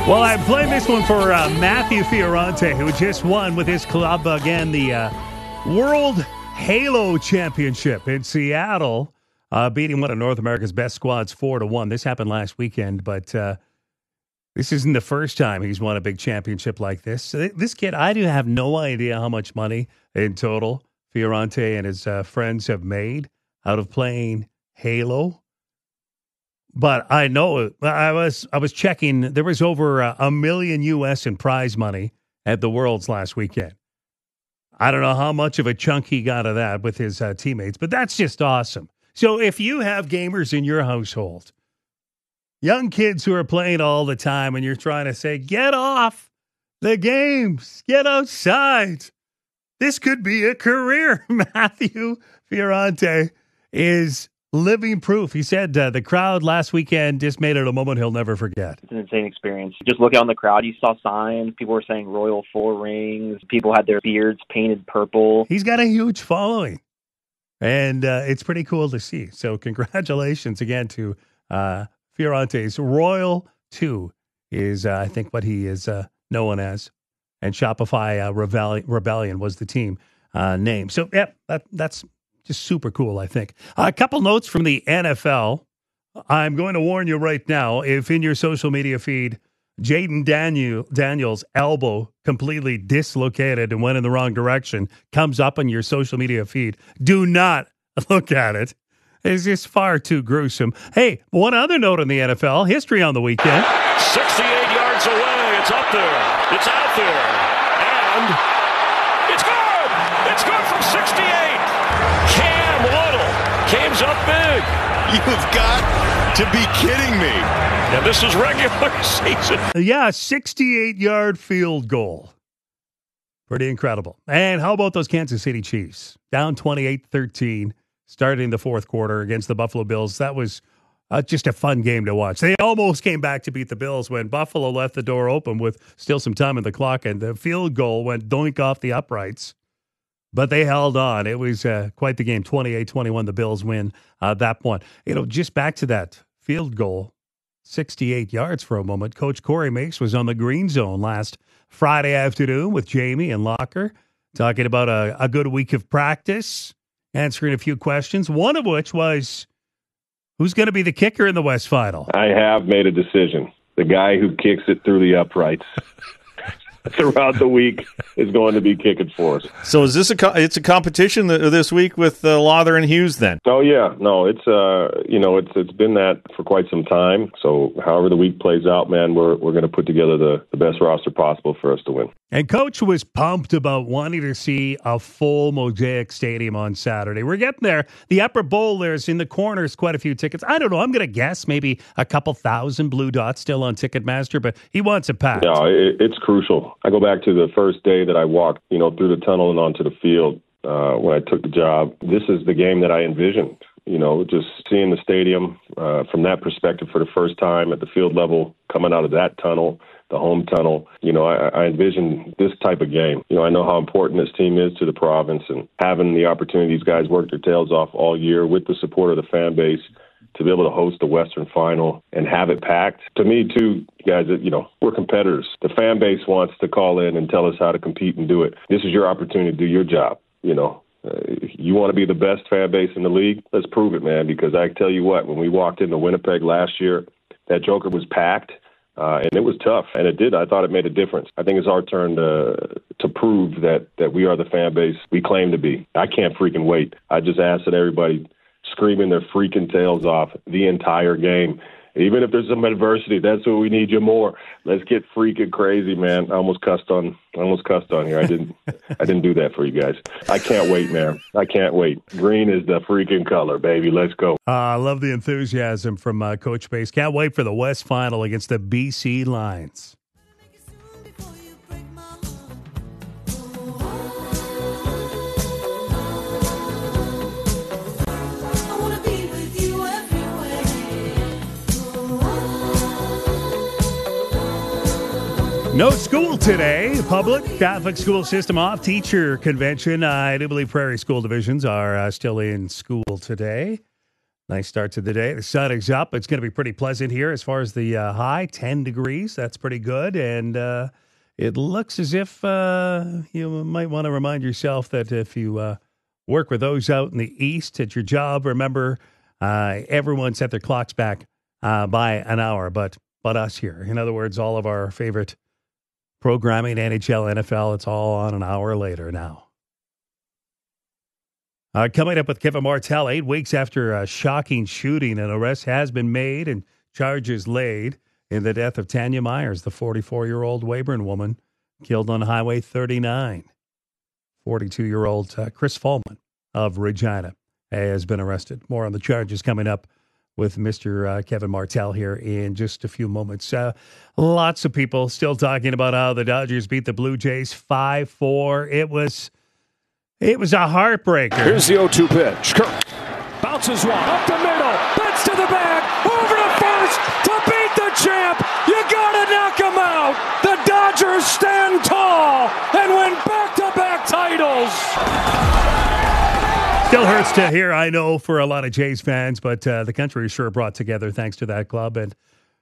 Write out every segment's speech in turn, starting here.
Well, I'm playing this one for Matthew Fiorante, who just won with his club again the World Halo Championship in Seattle, beating one of North America's best squads 4-1. This happened last weekend, but this isn't the first time he's won a big championship like this. This kid, I do have no idea how much money in total Fiorante and his friends have made out of playing Halo. But I know I was checking. There was over $1 million US in prize money at the Worlds last weekend. I don't know how much of a chunk he got of that with his teammates, but that's just awesome. So if you have gamers in your household, young kids who are playing all the time, and you're trying to say, get off the games, get outside, this could be a career. Matthew Fiorante is living proof. He said the crowd last weekend just made it a moment he'll never forget. It's an insane experience. Just look out in the crowd. You saw signs. People were saying Royal Four Rings. People had their beards painted purple. He's got a huge following, and it's pretty cool to see. So congratulations again to Fiorante's Royal 2 is, I think, what he is known as. And Shopify Rebellion was the team name. So, yeah, that's just super cool, I think. A couple notes from the NFL. I'm going to warn you right now, if in your social media feed, Jaden Daniels' elbow completely dislocated and went in the wrong direction comes up on your social media feed, do not look at it. It's just far too gruesome. Hey, one other note on the NFL, history on the weekend. 68 yards away. It's up there. It's out there. And it's good. It's good from 68. Cam Little comes up big. You've got to be kidding me. And this is regular season. Yeah, 68-yard field goal. Pretty incredible. And how about those Kansas City Chiefs? Down 28-13, starting the fourth quarter against the Buffalo Bills. That was just a fun game to watch. They almost came back to beat the Bills when Buffalo left the door open with still some time in the clock, and the field goal went doink off the uprights. But they held on. It was quite the game. 28-21, the Bills win that one. Just back to that field goal, 68 yards for a moment. Coach Corey Makes was on the Green Zone last Friday afternoon with Jamie and Locker, talking about a good week of practice, answering a few questions, one of which was, who's going to be the kicker in the West Final? I have made a decision. The guy who kicks it through the uprights throughout the week is going to be kicking for us. So is this it's a competition this week with Lawther and Hughes then? Oh yeah, no, it's it's been that for quite some time. So however the week plays out, man, we're going to put together the best roster possible for us to win. And Coach was pumped about wanting to see a full Mosaic Stadium on Saturday. We're getting there. The upper bowl, there's in the corners quite a few tickets. I don't know. I'm going to guess maybe a couple thousand Blue Dots still on Ticketmaster, but he wants it packed. No, it's crucial. I go back to the first day that I walked, through the tunnel and onto the field when I took the job. This is the game that I envisioned. Just seeing the stadium from that perspective for the first time at the field level, coming out of that tunnel, the home tunnel, I envision this type of game. I know how important this team is to the province, and having the opportunity, these guys work their tails off all year with the support of the fan base to be able to host the Western Final and have it packed. To me, too, guys, we're competitors. The fan base wants to call in and tell us how to compete and do it. This is your opportunity to do your job, You want to be the best fan base in the league? Let's prove it, man, because I tell you what, when we walked into Winnipeg last year, that Joker was packed. And it was tough, and it did. I thought it made a difference. I think it's our turn to prove that we are the fan base we claim to be. I can't freaking wait. I just ask that everybody screaming their freaking tails off the entire game. Even if there's some adversity, that's what we need you more. Let's get freaking crazy, man. I almost cussed on here. I didn't do that for you guys. I can't wait, man. I can't wait. Green is the freaking color, baby. Let's go. I love the enthusiasm from Coach Base. Can't wait for the West Final against the BC Lions. No school today. Public Catholic school system off. Teacher convention. I do believe Prairie School divisions are still in school today. Nice start to the day. The sun is up. It's going to be pretty pleasant here as far as the high, 10 degrees. That's pretty good. And it looks as if you might want to remind yourself that if you work with those out in the east at your job, remember everyone set their clocks back by an hour, but us here. In other words, all of our favorite programming, NHL, NFL, it's all on an hour later now. Coming up with Kevin Martell, 8 weeks after a shocking shooting, an arrest has been made and charges laid in the death of Tanya Myers, the 44-year-old Weyburn woman killed on Highway 39. 42-year-old Chris Fallman of Regina has been arrested. More on the charges coming up with Mr. Kevin Martell here in just a few moments. Lots of people still talking about how the Dodgers beat the Blue Jays 5-4. It was a heartbreaker. Here's the 0-2 pitch. Kirk bounces one up the middle, bends to the bag, over to first to beat the champ. You gotta knock him out. The Dodgers stand tall and win back-to-back titles. Still hurts to hear, I know, for a lot of Jays fans, but the country is sure brought together thanks to that club, and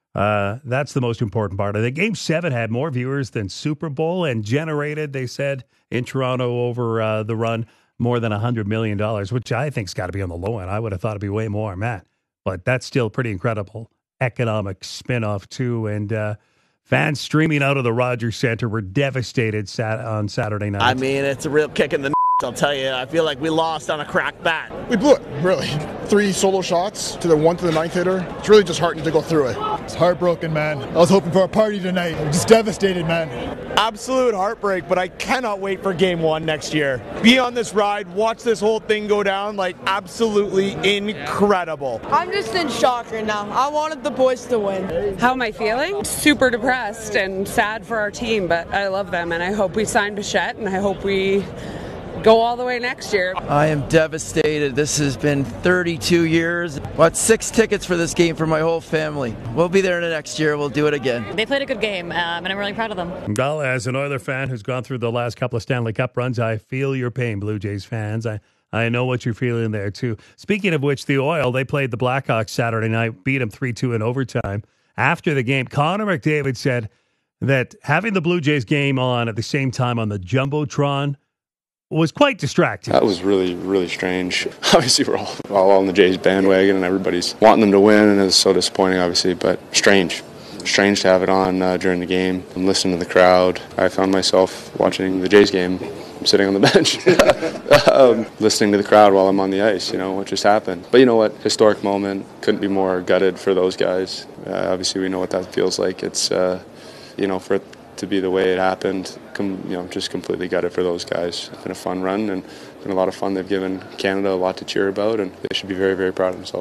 that's the most important part of it. Game 7 had more viewers than Super Bowl and generated, they said, in Toronto over the run, more than $100 million, which I think's got to be on the low end. I would have thought it'd be way more, Matt. But that's still pretty incredible economic spinoff, too. And fans streaming out of the Rogers Centre were devastated on Saturday night. I mean, it's a real kick in the I'll tell you. I feel like we lost on a cracked bat. We blew it, really. 3 solo shots to the 1 to the 9th hitter. It's really disheartening to go through it. It's heartbroken, man. I was hoping for a party tonight. I'm just devastated, man. Absolute heartbreak, but I cannot wait for Game 1 next year. Be on this ride, watch this whole thing go down, like absolutely incredible. I'm just in shock right now. I wanted the boys to win. How am I feeling? Super depressed and sad for our team, but I love them, and I hope we sign Bichette, and I hope we go all the way next year. I am devastated. This has been 32 years. Bought 6 tickets for this game for my whole family. We'll be there next year. We'll do it again. They played a good game, and I'm really proud of them. Well, as an Oiler fan who's gone through the last couple of Stanley Cup runs, I feel your pain, Blue Jays fans. I know what you're feeling there, too. Speaking of which, the Oil, they played the Blackhawks Saturday night, beat them 3-2 in overtime. After the game, Connor McDavid said that having the Blue Jays game on at the same time on the Jumbotron was quite distracting. That was really, really strange. Obviously, we're all on the Jays bandwagon, and everybody's wanting them to win, and it's so disappointing, obviously, but strange. Strange to have it on during the game and listen to the crowd. I found myself watching the Jays game. I'm sitting on the bench, listening to the crowd while I'm on the ice, what just happened. But you know what? Historic moment. Couldn't be more gutted for those guys. Obviously, we know what that feels like. It's, for it to be the way it happened, just completely gutted for those guys. It's been a fun run and been a lot of fun. They've given Canada a lot to cheer about, and they should be very, very proud of themselves.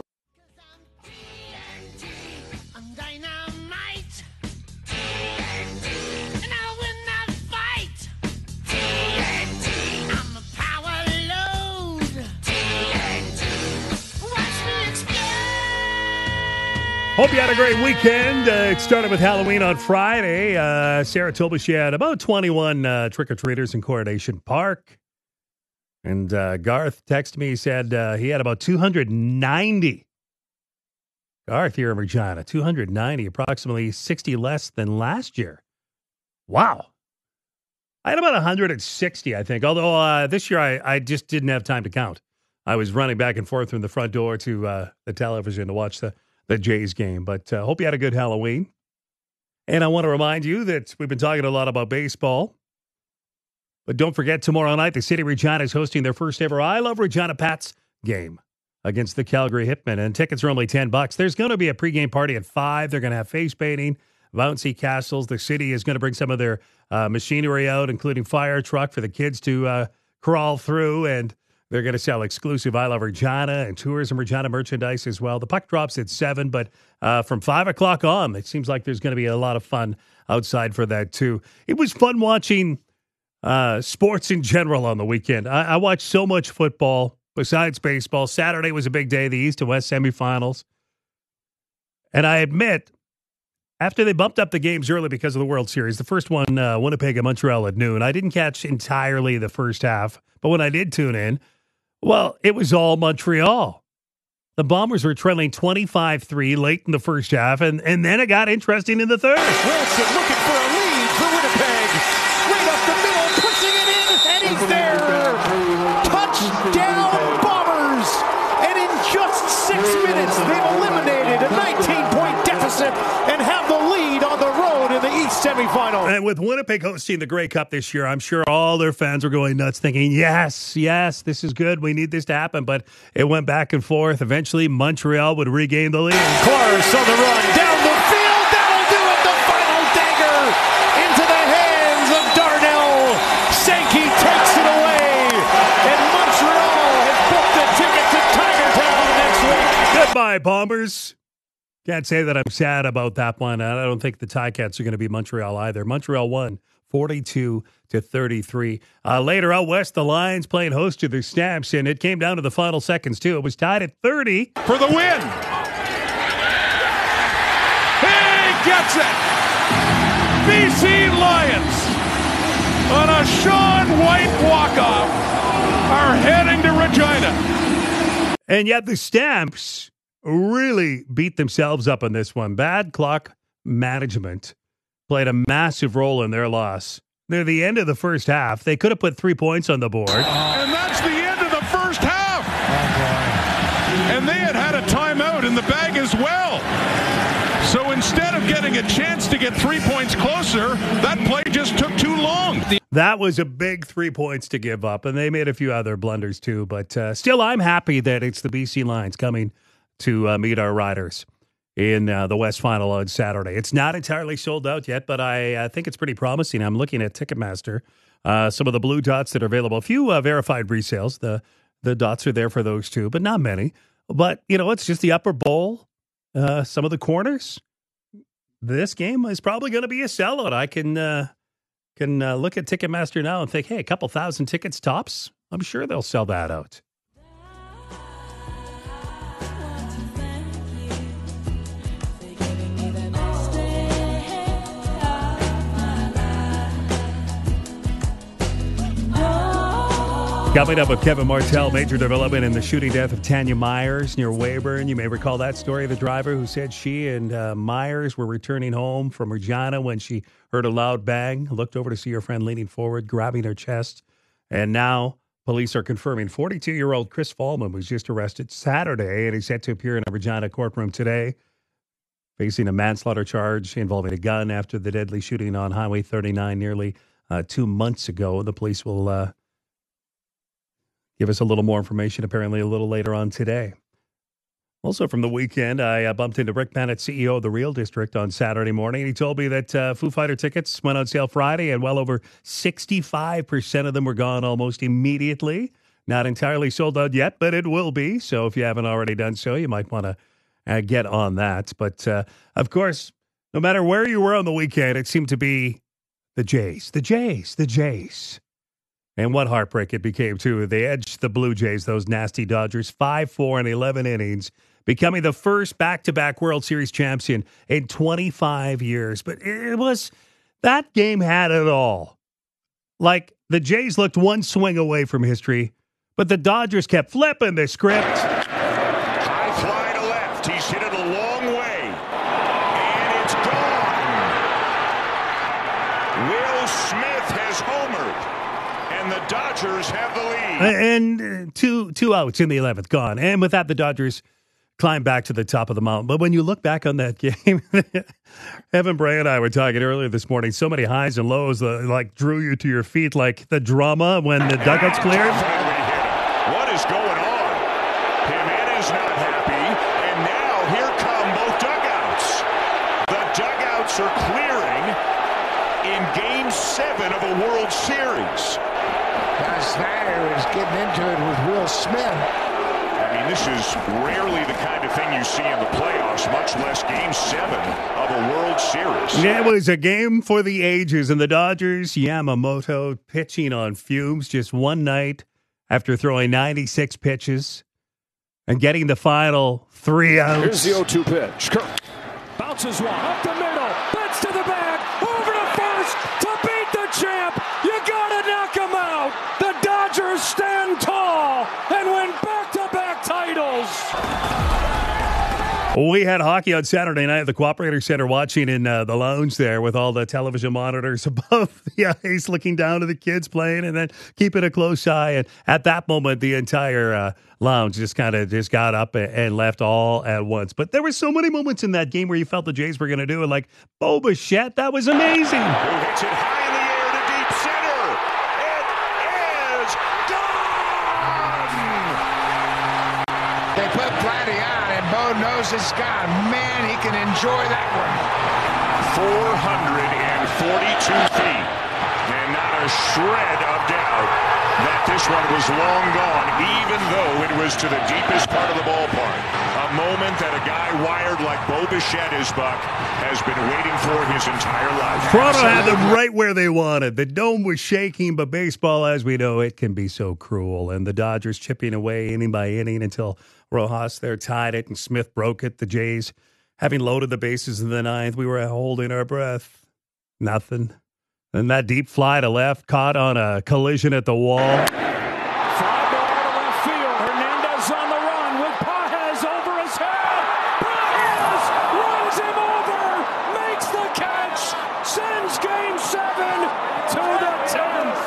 Hope you had a great weekend. It started with Halloween on Friday. Sarah told me she had about 21 trick-or-treaters in Coronation Park. And Garth texted me, he said he had about 290. Garth here in Regina, 290, approximately 60 less than last year. Wow. I had about 160, I think, although this year I just didn't have time to count. I was running back and forth from the front door to the television to watch the Jays game. But hope you had a good Halloween. And I want to remind you that we've been talking a lot about baseball. But don't forget, tomorrow night, the City of Regina is hosting their first ever I Love Regina Pats game against the Calgary Hitmen. And tickets are only $10. There's going to be a pregame party at 5. They're going to have face painting, bouncy castles. The city is going to bring some of their machinery out, including fire truck for the kids to crawl through. And they're going to sell exclusive I Love Regina and Tourism Regina merchandise as well. The puck drops at 7, but from 5 o'clock on, it seems like there's going to be a lot of fun outside for that too. It was fun watching sports in general on the weekend. I watched so much football besides baseball. Saturday was a big day, the East and West semifinals. And I admit, after they bumped up the games early because of the World Series, the first one, Winnipeg and Montreal at noon, I didn't catch entirely the first half. But when I did tune in, well, it was all Montreal. The Bombers were trailing 25-3 late in the first half, and then it got interesting in the third. Wilson looking for a lead for Winnipeg. Right up the middle, pushing it in, and he's there. Touchdown Bombers! And in just 6 minutes, they've eliminated a 19-point deficit and have the lead on the road in the East semifinal. And with Winnipeg hosting the Grey Cup this year, I'm sure all their fans were going nuts thinking, yes, this is good. We need this to happen. But it went back and forth. Eventually, Montreal would regain the lead. Clark on the run down the field. That'll do it. The final dagger into the hands of Darnell. Sankey takes it away. And Montreal has booked a ticket to Tiger Town next week. Goodbye, Bombers. Can't say that I'm sad about that one. I don't think the Ticats are going to be Montreal either. Montreal won 42-33. Later out west, the Lions playing host to the Stamps, and it came down to the final seconds, too. It was tied at 30. For the win. He gets it. BC Lions, on a Sean White walk-off, are heading to Regina. And yet the Stamps really beat themselves up on this one. Bad clock management played a massive role in their loss. Near the end of the first half, they could have put 3 points on the board. And that's the end of the first half. And they had a timeout in the bag as well. So instead of getting a chance to get 3 points closer, that play just took too long. That was a big 3 points to give up, and they made a few other blunders too. But still, I'm happy that it's the BC Lions coming to meet our Riders in the West Final on Saturday. It's not entirely sold out yet, but I think it's pretty promising. I'm looking at Ticketmaster, some of the blue dots that are available. A few verified resales. The dots are there for those too, but not many. But, it's just the upper bowl, some of the corners. This game is probably going to be a sellout. I can look at Ticketmaster now and think, hey, a couple thousand tickets tops. I'm sure they'll sell that out. Coming up with Kevin Martell, major development in the shooting death of Tanya Myers near Weyburn. You may recall that story of the driver who said she and Myers were returning home from Regina when she heard a loud bang, looked over to see her friend leaning forward, grabbing her chest. And now police are confirming 42-year-old Chris Fallman was just arrested Saturday and he's set to appear in a Regina courtroom today, facing a manslaughter charge involving a gun after the deadly shooting on Highway 39 nearly 2 months ago. The police will give us a little more information, apparently, a little later on today. Also from the weekend, I bumped into Rick Bennett, CEO of the Real District, on Saturday morning. He told me that Foo Fighter tickets went on sale Friday, and well over 65% of them were gone almost immediately. Not entirely sold out yet, but it will be. So if you haven't already done so, you might want to get on that. But, of course, no matter where you were on the weekend, it seemed to be the Jays. And what heartbreak it became, too. They edged the Blue Jays, those nasty Dodgers, 5-4 in 11 innings, becoming the first back-to-back World Series champion in 25 years. But that game had it all. Like, the Jays looked one swing away from history, but the Dodgers kept flipping the script. High fly to left. He's hit it a long way. And it's gone. Will Smith has homered. And the Dodgers have the lead. And two outs in the 11th, gone. And with that, the Dodgers climb back to the top of the mountain. But when you look back on that game, Evan Bray and I were talking earlier this morning, so many highs and lows like drew you to your feet, like the drama when the dugouts cleared. What is going on? Jimenez not happy, and now here come both dugouts. The dugouts are clearing in Game 7 of a World Series. Now Snyder is getting into it with Will Smith. I mean, this is rarely the kind of thing you see in the playoffs, much less Game 7 of a World Series. It was a game for the ages, and the Dodgers, Yamamoto, pitching on fumes just one night after throwing 96 pitches and getting the final 3 outs. Here's the 0-2 pitch. Kirk bounces one up the middle, bats to the back, over to first to beat the champ. You gotta knock him out. The Dodgers stand tall and win back-to-back titles. We had hockey on Saturday night at the Cooperator Center, watching in the lounge there with all the television monitors above the ice, looking down to the kids playing and then keeping a close eye. And at that moment, the entire lounge just got up and left all at once. But there were so many moments in that game where you felt the Jays were going to do it, like Bo Bichette. That was amazing. Who hits it high in the air to deep center. It is gone. They put Vladdy on, and Bo knows it's gone. Man, he can enjoy that one. 442 feet. And not a shred of doubt that this one was long gone, even though it was to the deepest part of the ballpark. A moment that a guy wired like Bo Bichette is, Buck, has been waiting for his entire life. Toronto had them right where they wanted. The dome was shaking, but baseball, as we know, it can be so cruel. And the Dodgers chipping away inning by inning until Rojas there tied it and Smith broke it. The Jays, having loaded the bases in the ninth, we were holding our breath. Nothing. And that deep fly to left caught on a collision at the wall. Fly ball to left field. Hernandez on the run with Pages over his head. Pages runs him over, makes the catch, sends Game 7 to the 10th.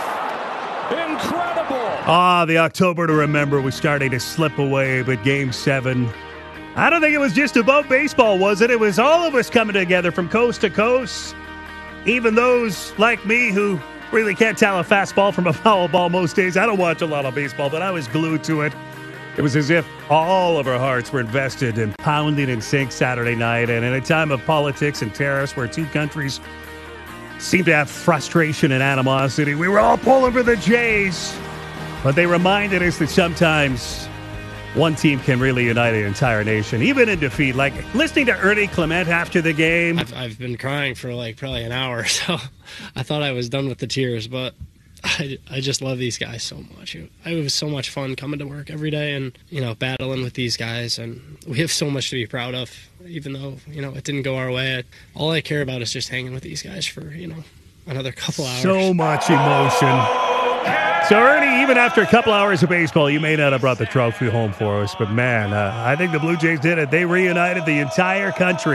Incredible. The October to remember was starting to slip away, but Game 7, I don't think it was just about baseball, was it? It was all of us coming together from coast to coast. Even those like me who really can't tell a fastball from a foul ball most days. I don't watch a lot of baseball, but I was glued to it. It was as if all of our hearts were invested in pounding in sync Saturday night. And in a time of politics and tariffs where two countries seem to have frustration and animosity, we were all pulling for the Jays. But they reminded us that sometimes one team can really unite an entire nation, even in defeat. Like listening to Ernie Clement after the game. I've been crying for probably an hour, so I thought I was done with the tears, but I just love these guys so much. It was so much fun coming to work every day and, battling with these guys, and we have so much to be proud of, even though, it didn't go our way. All I care about is just hanging with these guys for, another couple hours. So much emotion. So, Ernie, even after a couple hours of baseball, you may not have brought the trophy home for us, but man, I think the Blue Jays did it. They reunited the entire country.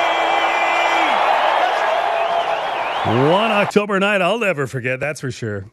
One October night I'll never forget, that's for sure.